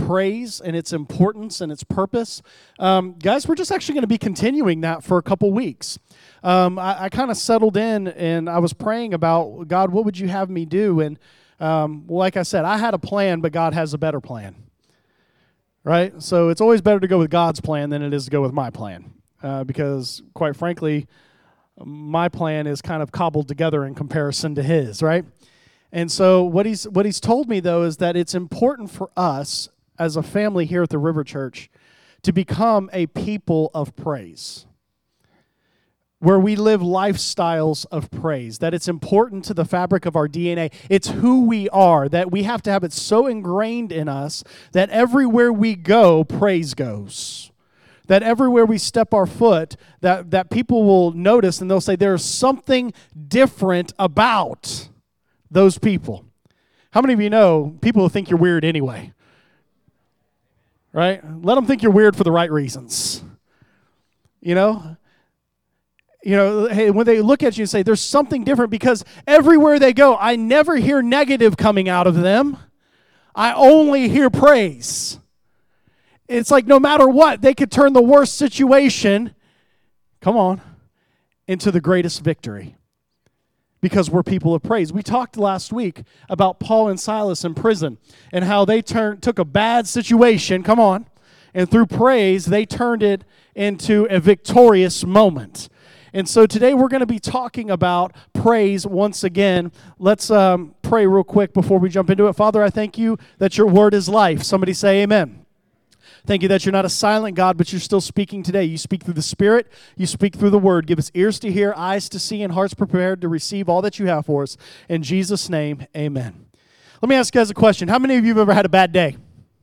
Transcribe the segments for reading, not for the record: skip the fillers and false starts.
praise and its importance and its purpose. Guys, we're just actually going to be continuing that for a couple weeks. I kind of settled in and I was praying about, God, what would you have me do? And like I said, I had a plan, but God has a better plan. Right? So it's always better to go with God's plan than it is to go with my plan. Because, quite frankly, my plan is kind of cobbled together in comparison to his, right? And so what he's told me, though, is that it's important for us as a family here at the River Church to become a people of praise, where we live lifestyles of praise, that it's important to the fabric of our DNA. It's who we are, that we have to have it so ingrained in us that everywhere we go, praise goes. That everywhere we step our foot, that people will notice and they'll say, there's something different about those people. How many of you know people will think you're weird anyway? Right? Let them think you're weird for the right reasons. You know, hey, when they look at you and say, there's something different, because everywhere they go, I never hear negative coming out of them. I only hear praise. It's like no matter what, they could turn the worst situation, come on, into the greatest victory. Because we're people of praise. We talked last week about Paul and Silas in prison and how they took a bad situation, come on, and through praise, they turned it into a victorious moment. And so today we're going to be talking about praise once again. Let's pray real quick before we jump into it. Father, I thank you that your word is life. Somebody say amen. Thank you that you're not a silent God, but you're still speaking today. You speak through the Spirit. You speak through the Word. Give us ears to hear, eyes to see, and hearts prepared to receive all that you have for us. In Jesus' name, amen. Let me ask you guys a question. How many of you have ever had a bad day?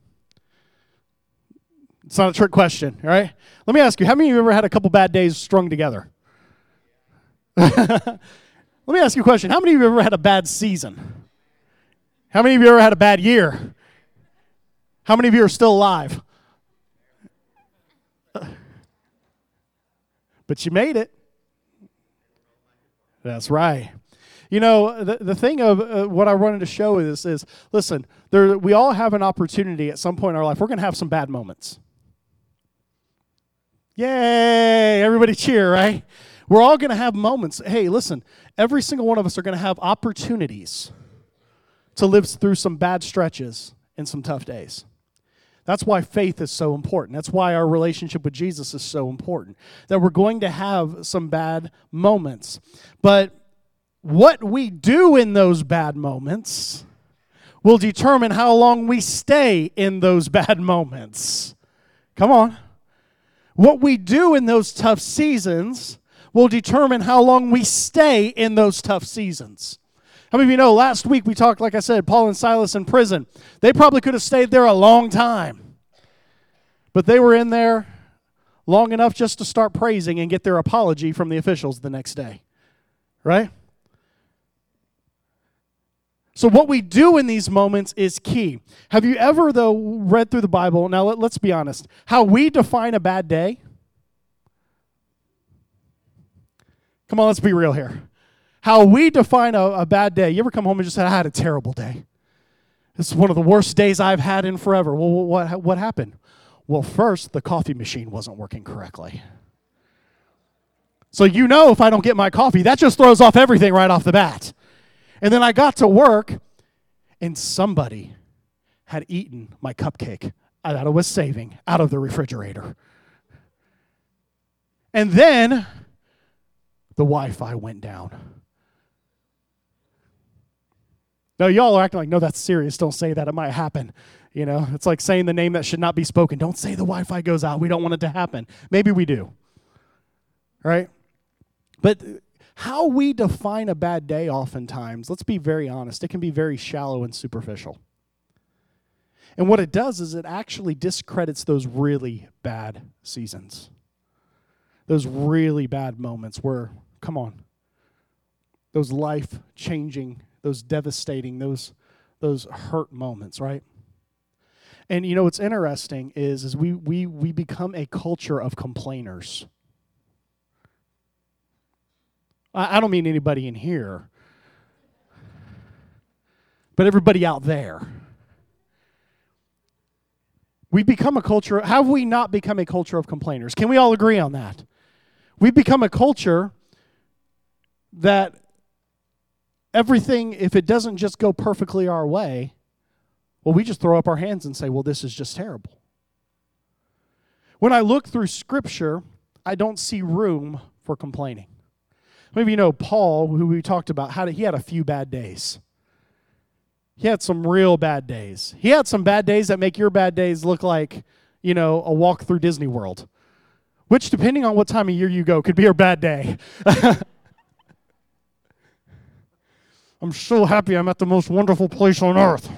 It's not a trick question, all right? Let me ask you, how many of you have ever had a couple bad days strung together? Let me ask you a question. How many of you have ever had a bad season? How many of you have ever had a bad year? How many of you are still alive? But you made it. That's right. You know, the thing of what I wanted to show is listen, we all have an opportunity at some point in our life. We're going to have some bad moments. Yay! Everybody cheer, right? We're all going to have moments. Hey, listen, every single one of us are going to have opportunities to live through some bad stretches and some tough days. That's why faith is so important. That's why our relationship with Jesus is so important. That we're going to have some bad moments. But what we do in those bad moments will determine how long we stay in those bad moments. Come on. What we do in those tough seasons will determine how long we stay in those tough seasons. How many of you know last week we talked, like I said, Paul and Silas in prison. They probably could have stayed there a long time. But they were in there long enough just to start praising and get their apology from the officials the next day. Right? So what we do in these moments is key. Have you ever, though, read through the Bible? Now, let's be honest. How we define a bad day? Come on, let's be real here. How we define a bad day. You ever come home and just say, I had a terrible day. This is one of the worst days I've had in forever. Well, what happened? Well, first, the coffee machine wasn't working correctly. So you know if I don't get my coffee, that just throws off everything right off the bat. And then I got to work, and somebody had eaten my cupcake that I was saving out of the refrigerator. And then the Wi-Fi went down. No, y'all are acting like, no, that's serious. Don't say that. It might happen. You know, it's like saying the name that should not be spoken. Don't say the Wi-Fi goes out. We don't want it to happen. Maybe we do. Right? But how we define a bad day oftentimes, let's be very honest, it can be very shallow and superficial. And what it does is it actually discredits those really bad seasons. Those really bad moments where, come on, those life-changing, those devastating, those hurt moments, right? And you know what's interesting is we become a culture of complainers. I don't mean anybody in here, but everybody out there. We've become a culture, have we not become a culture of complainers? Can we all agree on that? We've become a culture that everything, if it doesn't just go perfectly our way, well, we just throw up our hands and say, well, this is just terrible. When I look through Scripture, I don't see room for complaining. Maybe you know Paul, who we talked about, he had a few bad days. He had some real bad days. He had some bad days that make your bad days look like, a walk through Disney World, which, depending on what time of year you go, could be a bad day. I'm so happy I'm at the most wonderful place on earth.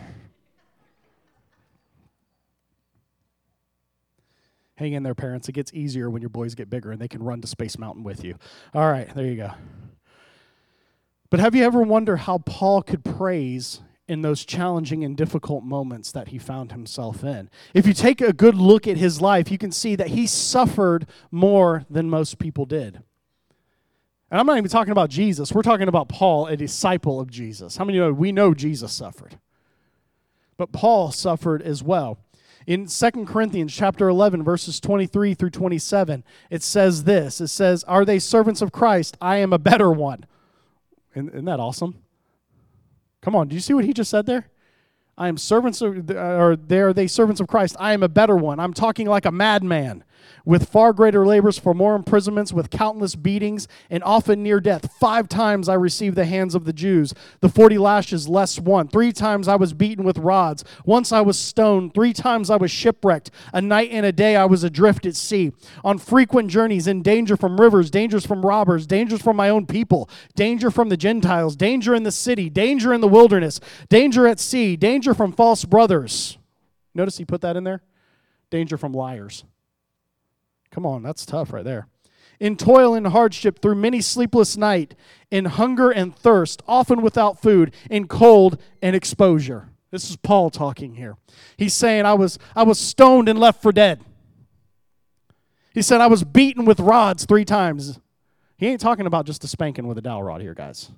Hang in there, parents. It gets easier when your boys get bigger and they can run to Space Mountain with you. All right, there you go. But have you ever wondered how Paul could praise in those challenging and difficult moments that he found himself in? If you take a good look at his life, you can see that he suffered more than most people did. And I'm not even talking about Jesus. We're talking about Paul, a disciple of Jesus. How many know we know Jesus suffered? But Paul suffered as well. In 2 Corinthians chapter 11, verses 23 through 27, it says this. It says, "Are they servants of Christ? I am a better one." Isn't that awesome? Come on, do you see what he just said there? I am servants of, or are they servants of Christ? I am a better one. I'm talking like a madman, with far greater labors, for more imprisonments, with countless beatings, and often near death. 5 times I received the hands of the Jews, the 40 lashes less one. 3 times I was beaten with rods. Once I was stoned. 3 times I was shipwrecked. A night and a day I was adrift at sea, on frequent journeys, in danger from rivers, dangers from robbers, dangers from my own people, danger from the Gentiles, danger in the city, danger in the wilderness, danger at sea, danger from false brothers. Notice he put that in there? Danger from liars. Come on, that's tough right there. In toil and hardship, through many sleepless nights, in hunger and thirst, often without food, in cold and exposure. This is Paul talking here. He's saying, I was stoned and left for dead. He said, I was beaten with rods 3 times. He ain't talking about just a spanking with a dowel rod here, guys.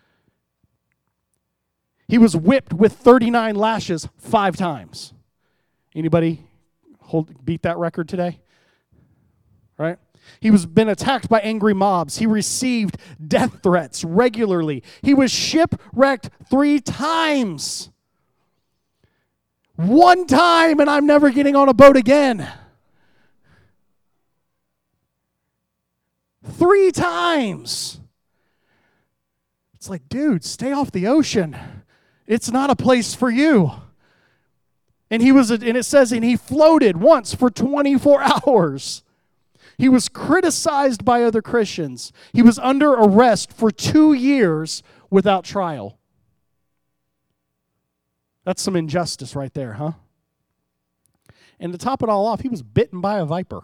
He was whipped with 39 lashes 5 times. Anybody beat that record today? Right? He was been attacked by angry mobs. He received death threats regularly. He was shipwrecked 3 times. 1 time, and I'm never getting on a boat again. 3 times. It's like, dude, stay off the ocean. It's not a place for you. And it says, and he floated once for 24 hours. He was criticized by other Christians. He was under arrest for 2 years without trial. That's some injustice right there, huh? And to top it all off, he was bitten by a viper.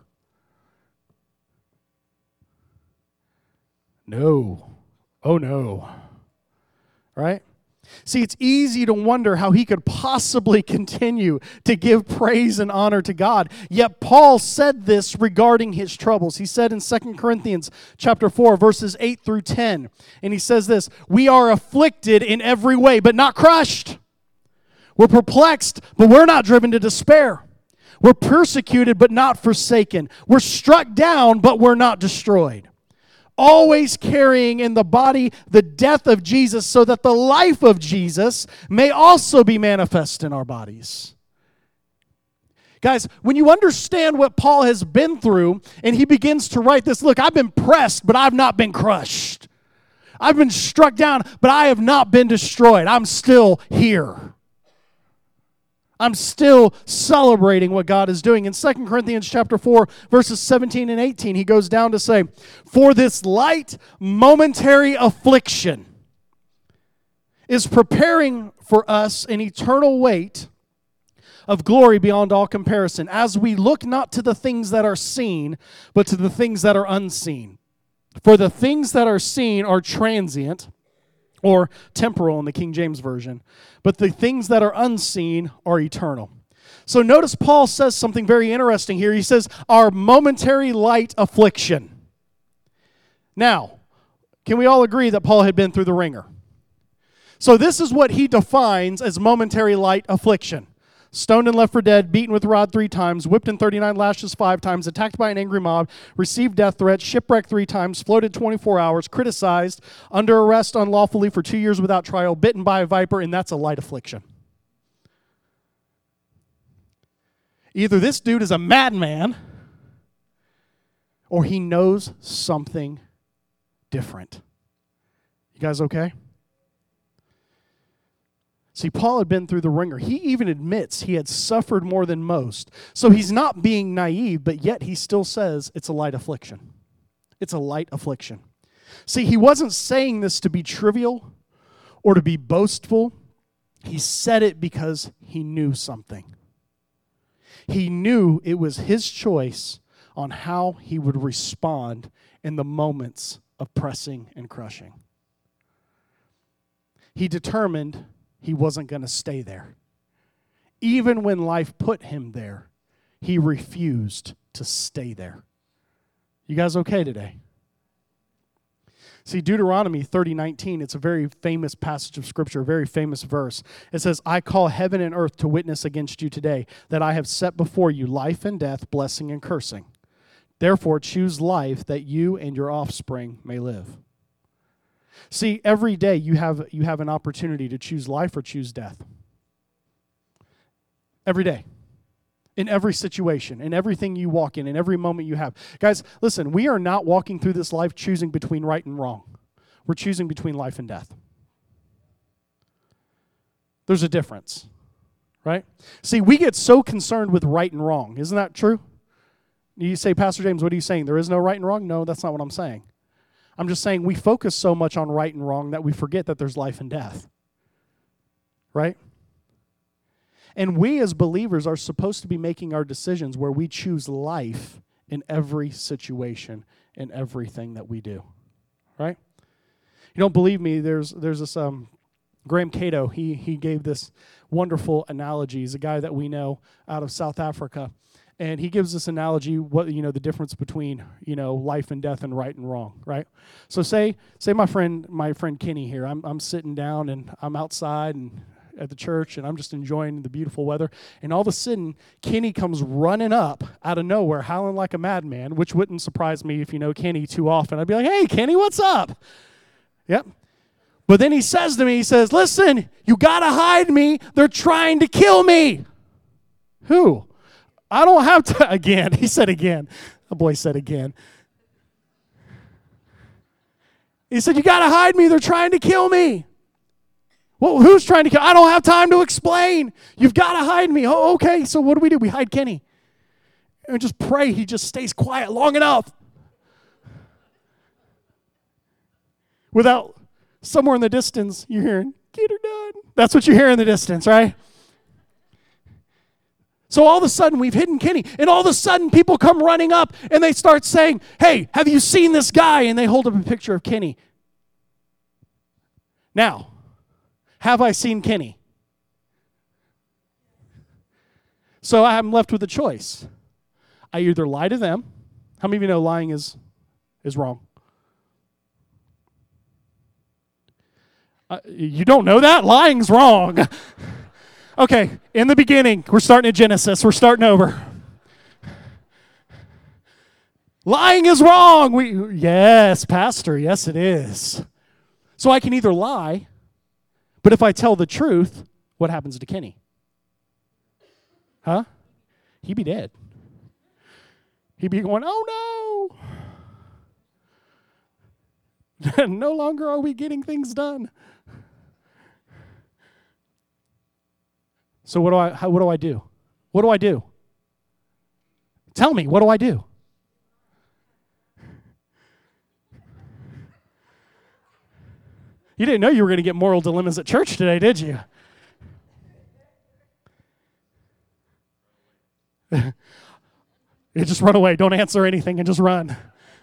No. Oh, no. Right? See, it's easy to wonder how he could possibly continue to give praise and honor to God. Yet Paul said this regarding his troubles. He said in 2 Corinthians chapter 4, verses 8 through 10, and he says this, "We are afflicted in every way, but not crushed. We're perplexed, but we're not driven to despair. We're persecuted, but not forsaken. We're struck down, but we're not destroyed. Always carrying in the body the death of Jesus, so that the life of Jesus may also be manifest in our bodies." Guys, when you understand what Paul has been through, and he begins to write this, look, I've been pressed, but I've not been crushed. I've been struck down, but I have not been destroyed. I'm still here. I'm still celebrating what God is doing. In 2 Corinthians chapter 4, verses 17 and 18, he goes down to say, "For this light momentary affliction is preparing for us an eternal weight of glory beyond all comparison, as we look not to the things that are seen, but to the things that are unseen. For the things that are seen are transient," or temporal in the King James Version, "but the things that are unseen are eternal." So notice Paul says something very interesting here. He says, our momentary light affliction. Now, can we all agree that Paul had been through the ringer? So this is what he defines as momentary light affliction. stoned and left for dead, beaten with a rod 3 times, whipped in 39 lashes 5 times, attacked by an angry mob, received death threats, shipwrecked 3 times, floated 24 hours, criticized, under arrest unlawfully for 2 years without trial, bitten by a viper, and that's a light affliction. Either this dude is a madman or he knows something different. You guys okay? See, Paul had been through the ringer. He even admits he had suffered more than most. So he's not being naive, but yet he still says it's a light affliction. It's a light affliction. See, he wasn't saying this to be trivial or to be boastful. He said it because he knew something. He knew it was his choice on how he would respond in the moments of pressing and crushing. He determined he wasn't going to stay there. Even when life put him there, he refused to stay there. You guys okay today? See, Deuteronomy 30:19, it's a very famous passage of Scripture, a very famous verse. It says, I call heaven and earth to witness against you today, that I have set before you life and death, blessing and cursing. Therefore, choose life that you and your offspring may live. See, every day you have an opportunity to choose life or choose death. Every day. In every situation, in everything you walk in every moment you have. Guys, listen, we are not walking through this life choosing between right and wrong. We're choosing between life and death. There's a difference, right? See, we get so concerned with right and wrong. Isn't that true? You say, Pastor James, what are you saying? There is no right and wrong? No, that's not what I'm saying. I'm just saying we focus so much on right and wrong that we forget that there's life and death. Right? And we as believers are supposed to be making our decisions where we choose life in every situation, in everything that we do. Right? You don't believe me, there's this Graham Cato, he gave this wonderful analogy. He's a guy that we know out of South Africa. And he gives this analogy, the difference between, life and death and right and wrong, right? So say my friend Kenny here, I'm sitting down and I'm outside and at the church and I'm just enjoying the beautiful weather. And all of a sudden, Kenny comes running up out of nowhere, howling like a madman, which wouldn't surprise me if you know Kenny too often. I'd be like, hey, Kenny, what's up? Yep. But then he says to me, listen, you got to hide me. They're trying to kill me. Who? I don't have to, again, he said again. The boy said again. He said, you got to hide me. They're trying to kill me. Well, who's trying to kill? I don't have time to explain. You've got to hide me. Oh, okay, so what do? We hide Kenny. And just pray he just stays quiet long enough. Without, somewhere in the distance, you're hearing, get her done. That's what you hear in the distance, right? So all of a sudden, we've hidden Kenny. And all of a sudden, people come running up and they start saying, hey, have you seen this guy? And they hold up a picture of Kenny. Now, have I seen Kenny? So I'm left with a choice. I either lie to them. How many of you know lying is wrong? You don't know that? Lying's wrong. Okay, in the beginning, we're starting at Genesis. We're starting over. Lying is wrong. Yes, Pastor, yes it is. So I can either lie, but if I tell the truth, what happens to Kenny? Huh? He'd be dead. He'd be going, oh no. No longer are we getting things done. So what do I do? What do I do? Tell me, what do I do? You didn't know you were going to get moral dilemmas at church today, did you? You just run away. Don't answer anything and just run.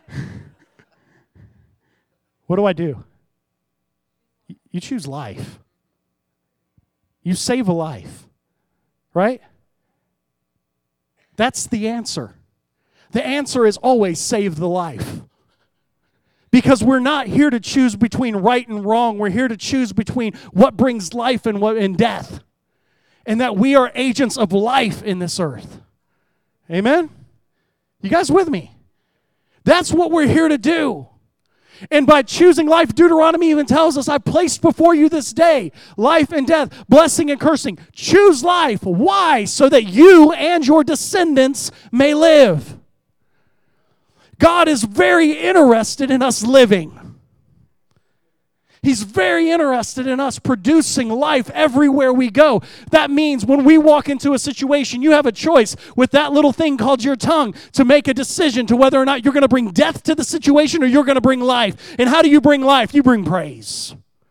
What do I do? You choose life. You save a life. Right? That's the answer. The answer is always save the life. Because we're not here to choose between right and wrong. We're here to choose between what brings life and death. and that we are agents of life in this earth. Amen? You guys with me? That's what we're here to do. And by choosing life, Deuteronomy even tells us, I've placed before you this day life and death, blessing and cursing. Choose life. Why? So that you and your descendants may live. God is very interested in us living. He's very interested in us producing life everywhere we go. That means when we walk into a situation, you have a choice with that little thing called your tongue to make a decision to whether or not you're going to bring death to the situation or you're going to bring life. And how do you bring life? You bring praise.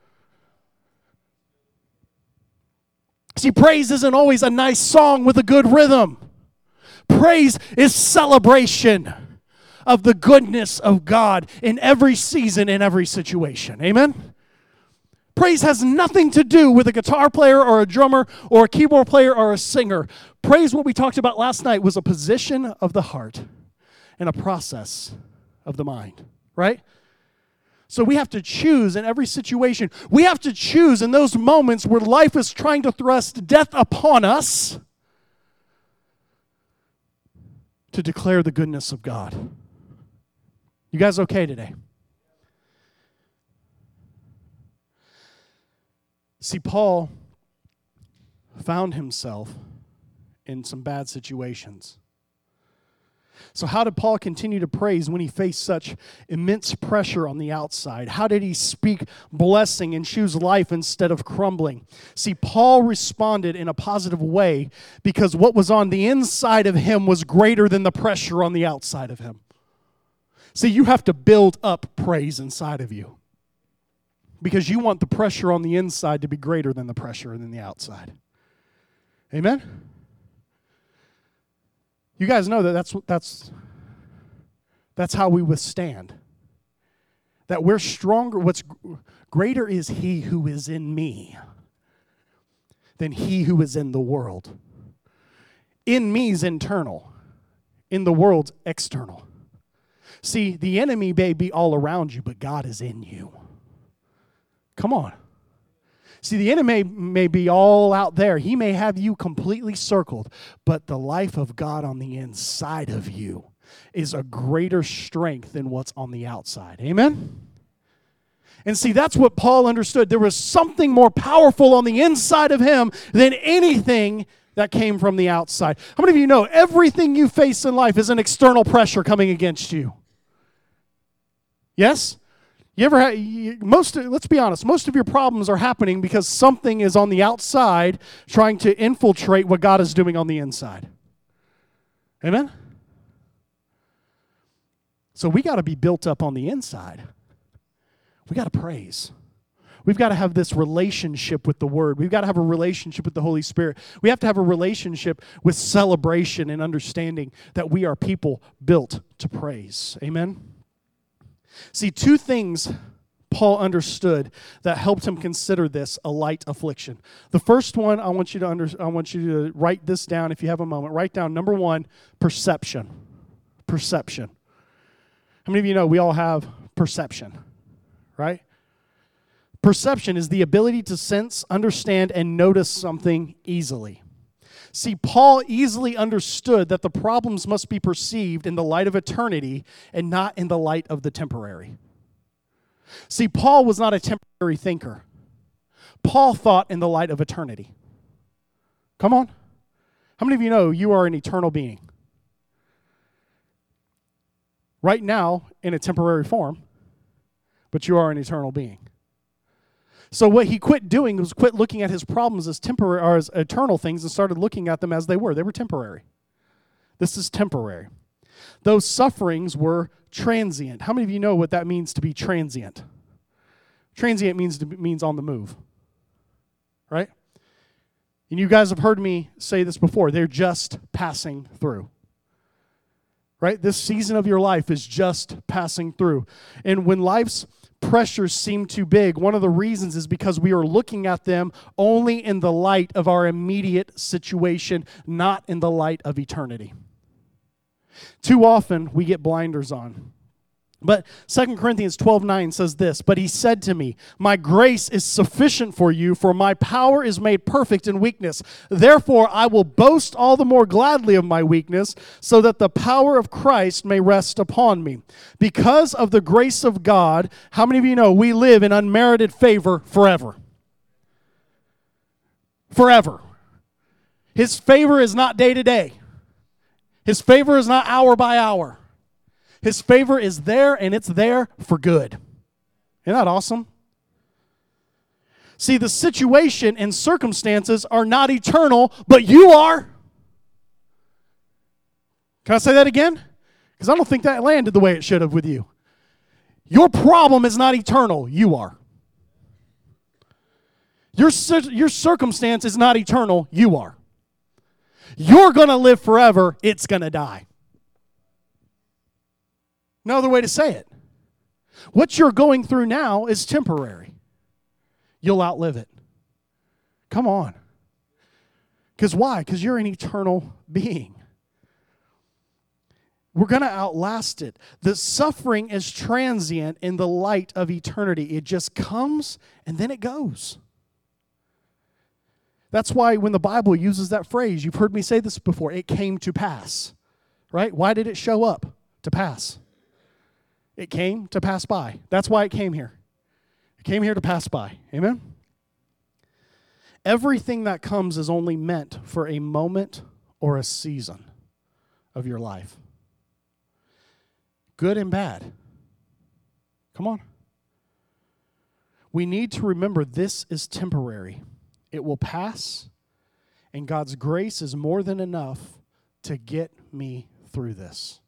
See, praise isn't always a nice song with a good rhythm. Praise is celebration of the goodness of God in every season, in every situation. Amen? Praise has nothing to do with a guitar player or a drummer or a keyboard player or a singer. Praise, what we talked about last night, was a position of the heart and a process of the mind, right? So we have to choose in every situation. We have to choose in those moments where life is trying to thrust death upon us to declare the goodness of God. You guys okay today? See, Paul found himself in some bad situations. So how did Paul continue to praise when he faced such immense pressure on the outside? How did he speak blessing and choose life instead of crumbling? See, Paul responded in a positive way because what was on the inside of him was greater than the pressure on the outside of him. See, you have to build up praise inside of you because you want the pressure on the inside to be greater than the pressure in the outside. Amen? You guys know that that's how we withstand. That we're stronger. What's greater is he who is in me than he who is in the world. In me is internal. In the world's external. See, the enemy may be all around you, but God is in you. Come on. See, the enemy may be all out there. He may have you completely circled, but the life of God on the inside of you is a greater strength than what's on the outside. Amen? And see, that's what Paul understood. There was something more powerful on the inside of him than anything that came from the outside. How many of you know everything you face in life is an external pressure coming against you? Yes? You ever had, let's be honest, most of your problems are happening because something is on the outside trying to infiltrate what God is doing on the inside. Amen? So we got to be built up on the inside. We got to praise. We've got to have this relationship with the Word. We've got to have a relationship with the Holy Spirit. We have to have a relationship with celebration and understanding that we are people built to praise. Amen? See, two things Paul understood that helped him consider this a light affliction. The first one, I want you to write this down if you have a moment. Write down number one, perception. Perception. How many of you know we all have perception, right? Perception is the ability to sense, understand, and notice something easily. See, Paul easily understood that the problems must be perceived in the light of eternity and not in the light of the temporary. See, Paul was not a temporary thinker. Paul thought in the light of eternity. Come on. How many of you know you are an eternal being? Right now, in a temporary form, but you are an eternal being. So what he quit doing was quit looking at his problems as temporary or as eternal things and started looking at them as they were. They were temporary. This is temporary. Those sufferings were transient. How many of you know what that means to be transient? Transient means on the move, right? And you guys have heard me say this before. They're just passing through, right? This season of your life is just passing through. And when life's pressures seem too big, one of the reasons is because we are looking at them only in the light of our immediate situation, not in the light of eternity. Too often, we get blinders on. But 2 Corinthians 12:9 says this, "But he said to me, my grace is sufficient for you, for my power is made perfect in weakness. Therefore I will boast all the more gladly of my weakness, so that the power of Christ may rest upon me. Because of the grace of God," how many of you know we live in unmerited favor forever? Forever. His favor is not day to day. His favor is not hour by hour. His favor is there, and it's there for good. Isn't that awesome? See, the situation and circumstances are not eternal, but you are. Can I say that again? Because I don't think that landed the way it should have with you. Your problem is not eternal. You are. Your circumstance is not eternal. You are. You're going to live forever. It's going to die. No other way to say it. What you're going through now is temporary. You'll outlive it. Come on. Because why? Because you're an eternal being. We're going to outlast it. The suffering is transient in the light of eternity. It just comes and then it goes. That's why when the Bible uses that phrase, you've heard me say this before, it came to pass. Right? Why did it show up? To pass. It came to pass by. That's why it came here. It came here to pass by. Amen? Everything that comes is only meant for a moment or a season of your life. Good and bad. Come on. We need to remember this is temporary. It will pass, and God's grace is more than enough to get me through this.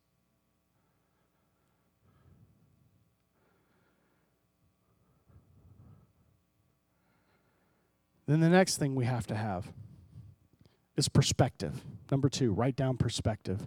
Then the next thing we have to have is perspective. Number 2, write down perspective.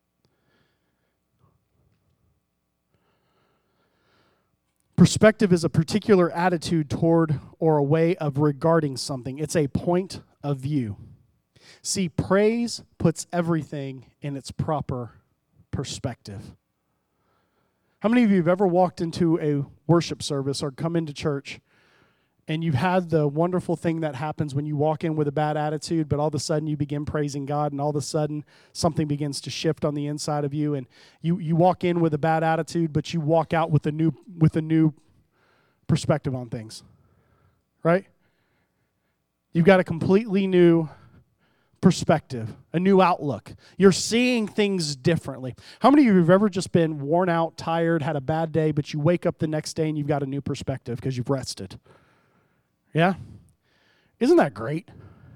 Perspective is a particular attitude toward or a way of regarding something. It's a point of view. See, praise puts everything in its proper perspective. How many of you have ever walked into a worship service or come into church and you've had the wonderful thing that happens when you walk in with a bad attitude, but all of a sudden you begin praising God, and all of a sudden something begins to shift on the inside of you, and you walk in with a bad attitude, but you walk out with a new perspective on things, right? You've got a completely new perspective, a new outlook. You're seeing things differently. How many of you have ever just been worn out, tired, had a bad day, but you wake up the next day and you've got a new perspective because you've rested? Yeah? Isn't that great?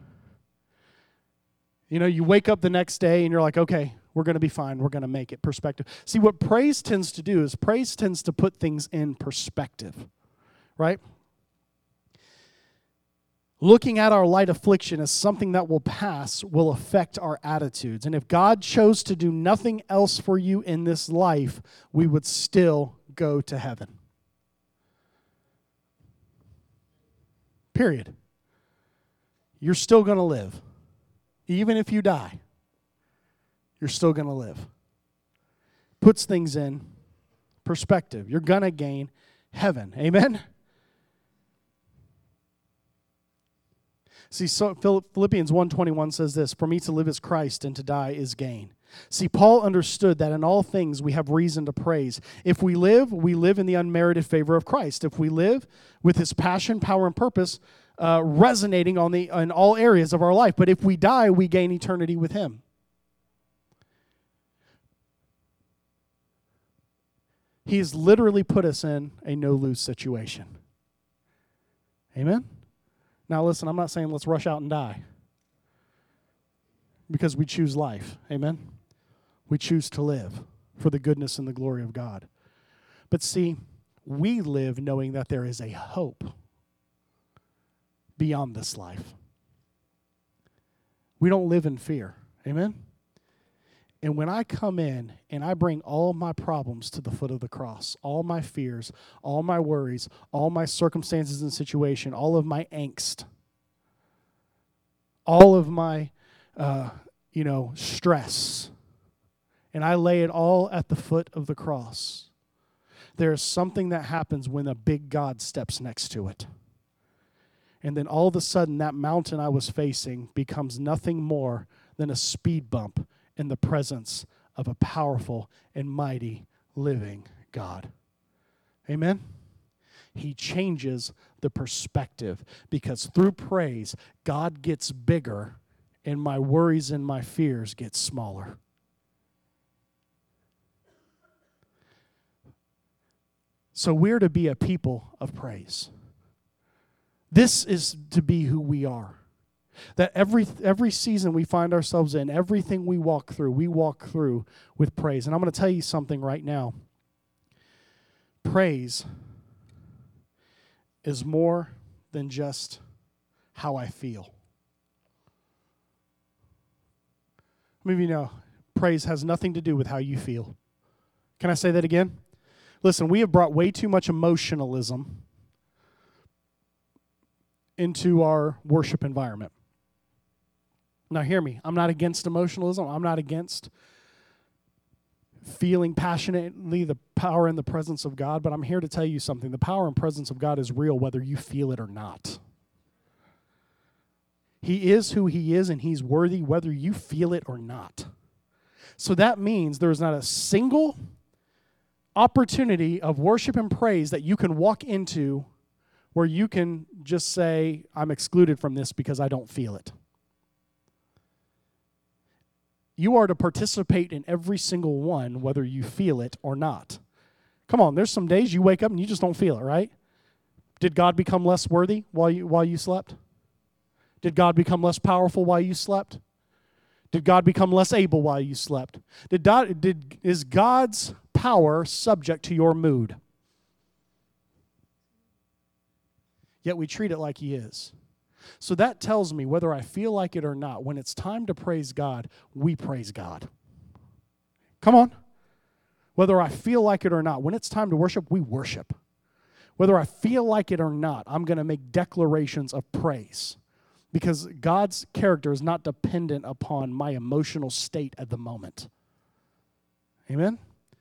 You know, you wake up the next day and you're like, okay, we're going to be fine. We're going to make it. Perspective. See, what praise tends to do is praise tends to put things in perspective, right? Looking at our light affliction as something that will pass will affect our attitudes. And if God chose to do nothing else for you in this life, we would still go to heaven. Period. You're still going to live. Even if you die, you're still going to live. Puts things in perspective. You're going to gain heaven. Amen? See, so Philippians 1:21 says this, "For me to live is Christ, and to die is gain." See, Paul understood that in all things we have reason to praise. If we live in the unmerited favor of Christ. If we live with his passion, power, and purpose resonating in all areas of our life. But if we die, we gain eternity with him. He has literally put us in a no-lose situation. Amen? Now listen, I'm not saying let's rush out and die, because we choose life. Amen? We choose to live for the goodness and the glory of God. But see, we live knowing that there is a hope beyond this life. We don't live in fear. Amen? And when I come in and I bring all my problems to the foot of the cross, all my fears, all my worries, all my circumstances and situation, all of my angst, all of my stress, and I lay it all at the foot of the cross, There is something that happens when a big God steps next to it. And then all of a sudden, that mountain I was facing becomes nothing more than a speed bump in the presence of a powerful and mighty living God. Amen? He changes the perspective because through praise, God gets bigger and my worries and my fears get smaller. So we're to be a people of praise. This is to be who we are. That every season we find ourselves in, everything we walk through with praise. And I'm going to tell you something right now. Praise is more than just how I feel. How many of you know praise has nothing to do with how you feel? Can I say that again? Listen, we have brought way too much emotionalism into our worship environment. Now hear me, I'm not against emotionalism. I'm not against feeling passionately the power and the presence of God, but I'm here to tell you something. The power and presence of God is real whether you feel it or not. He is who He is, and He's worthy whether you feel it or not. So that means there's not a single opportunity of worship and praise that you can walk into where you can just say, I'm excluded from this because I don't feel it. You are to participate in every single one, whether you feel it or not. Come on, there's some days you wake up and you just don't feel it, right? Did God become less worthy while you slept? Did God become less powerful while you slept? Did God become less able while you slept? Is God's power subject to your mood? Yet we treat it like He is. So that tells me whether I feel like it or not, when it's time to praise God, we praise God. Come on. Whether I feel like it or not, when it's time to worship, we worship. Whether I feel like it or not, I'm going to make declarations of praise. Because God's character is not dependent upon my emotional state at the moment. Amen?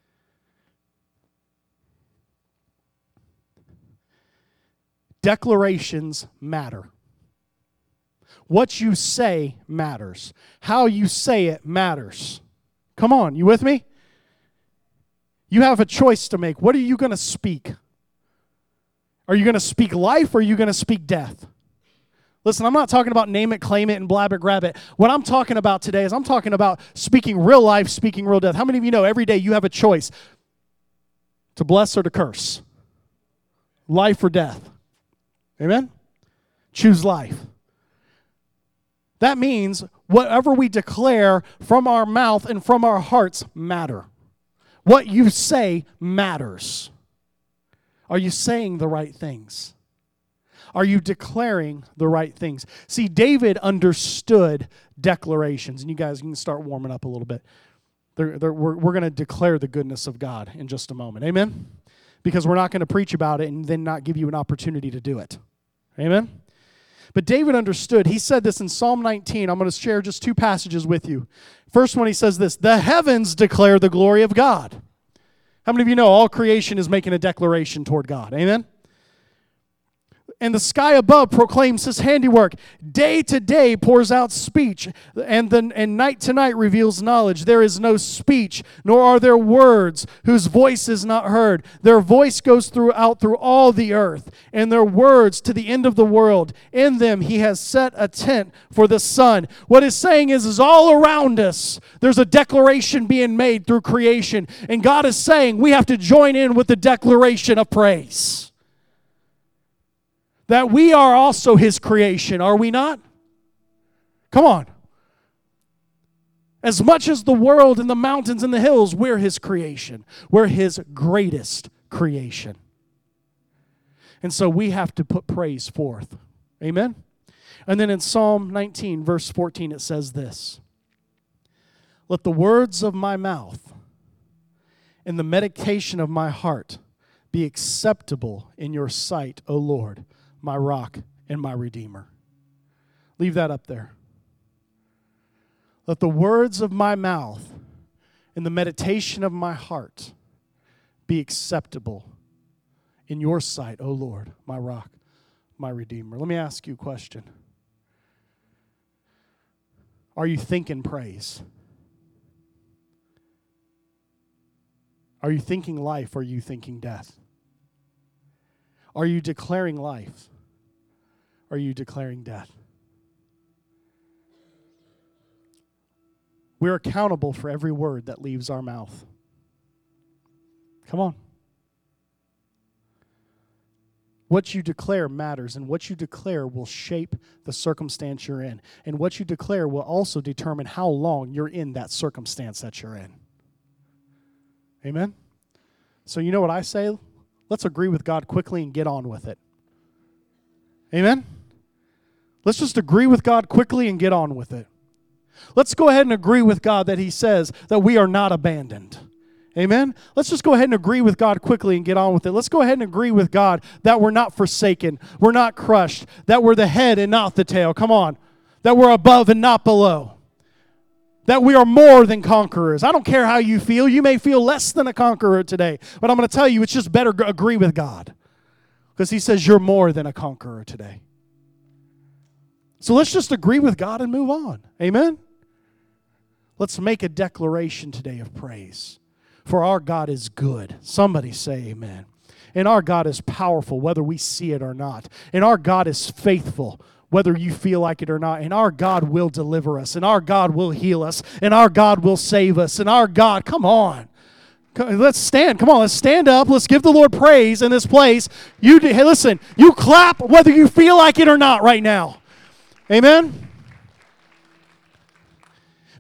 Declarations matter. What you say matters. How you say it matters. Come on, you with me? You have a choice to make. What are you going to speak? Are you going to speak life or are you going to speak death? Listen, I'm not talking about name it, claim it, and blab it, grab it. What I'm talking about today is I'm talking about speaking real life, speaking real death. How many of you know every day you have a choice to bless or to curse? Life or death? Amen? Choose life. That means whatever we declare from our mouth and from our hearts matter. What you say matters. Are you saying the right things? Are you declaring the right things? See, David understood declarations. And you guys can start warming up a little bit. We're going to declare the goodness of God in just a moment. Amen? Because we're not going to preach about it and then not give you an opportunity to do it. Amen? But David understood. He said this in Psalm 19. I'm going to share just two passages with you. First one, he says this: the heavens declare the glory of God. How many of you know all creation is making a declaration toward God? Amen? And the sky above proclaims His handiwork. Day to day pours out speech, and night to night reveals knowledge. There is no speech, nor are there words whose voice is not heard. Their voice goes through all the earth, and their words to the end of the world. In them He has set a tent for the sun. What He's saying is all around us, there's a declaration being made through creation. And God is saying we have to join in with the declaration of praise. That we are also His creation, are we not? Come on. As much as the world and the mountains and the hills, we're His creation. We're His greatest creation. And so we have to put praise forth. Amen? And then in Psalm 19, verse 14, it says this: let the words of my mouth and the meditation of my heart be acceptable in your sight, O Lord, my rock and my redeemer. Leave that up there. Let the words of my mouth and the meditation of my heart be acceptable in your sight, O Lord, my rock, my redeemer. Let me ask you a question. Are you thinking praise? Are you thinking life or are you thinking death? Are you declaring life or are you declaring death? We're accountable for every word that leaves our mouth. Come on. What you declare matters, and what you declare will shape the circumstance you're in. And what you declare will also determine how long you're in that circumstance that you're in. Amen? So you know what I say? Let's agree with God quickly and get on with it. Amen? Let's just agree with God quickly and get on with it. Let's go ahead and agree with God that He says that we are not abandoned. Amen? Let's just go ahead and agree with God quickly and get on with it. Let's go ahead and agree with God that we're not forsaken, we're not crushed, that we're the head and not the tail. Come on. That we're above and not below. That we are more than conquerors. I don't care how you feel. You may feel less than a conqueror today, but I'm going to tell you it's just better to agree with God because He says you're more than a conqueror today. So let's just agree with God and move on. Amen? Let's make a declaration today of praise. For our God is good. Somebody say amen. And our God is powerful, whether we see it or not. And our God is faithful, whether you feel like it or not. And our God will deliver us. And our God will heal us. And our God will save us. And our God, come on. Let's stand. Come on, let's stand up. Let's give the Lord praise in this place. Hey, listen, you clap whether you feel like it or not right now. Amen?